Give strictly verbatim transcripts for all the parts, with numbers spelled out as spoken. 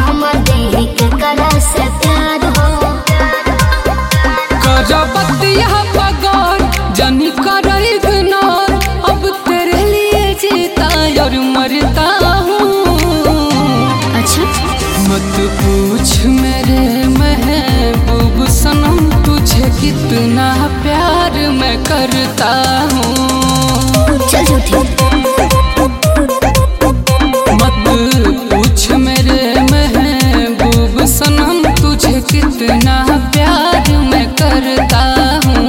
हम देह के करा से प्यार हो करबतिया बगौर जनी कर इग्नोर। अब तेरे लिए जीता और मरता हूँ। अच्छा मत पूछ मेरे महबूब सनम तुझे कितना प्यार मैं करता हूँ। चल झूठी मत पूछ मेरे महबूब सनम तुझे कितना प्यार मैं करता हूँ।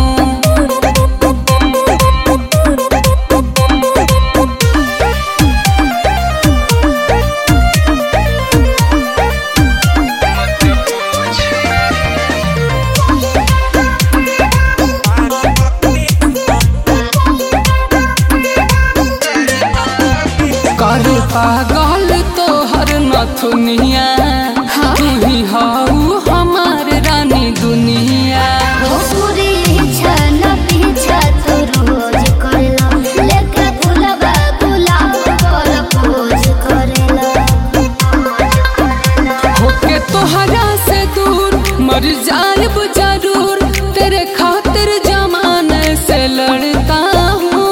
कर पागल तो हर नथुनिया तू ही हाउ हमार रानी दुनिया। हो पूरी इच्छा न पीछा तो रोज करेला लेके गुलाबा गुलाब पर खोज करेला होके तोहरा से दूर मर जाएब जरूर तेरे खातिर जमाने से लड़ता हूँ।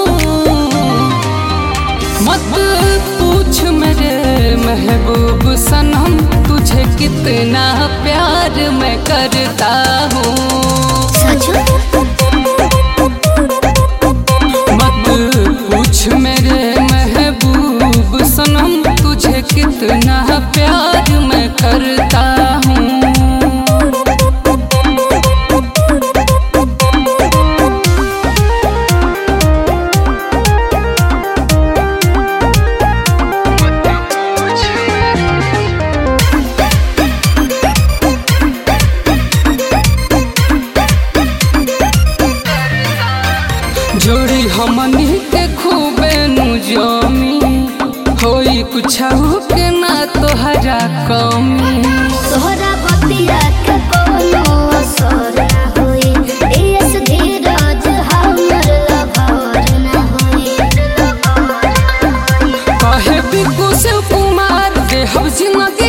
मत पूछ मेरे महबूब सनम तुझे कितना प्यार मैं करता हूँ। सच मत पूछ मेरे महबूब सनम तुझे कितना प्यार मैं करता हूँ। जोड़ी हमनी के खूबे नु जमी होई कुछ के ना तोहरा कमी। तोहरा बतिया के कोनो असर ना होई एस धीरज हमर लभर ना होई। कहे बिकु शिव कुमार देहब जिंदगी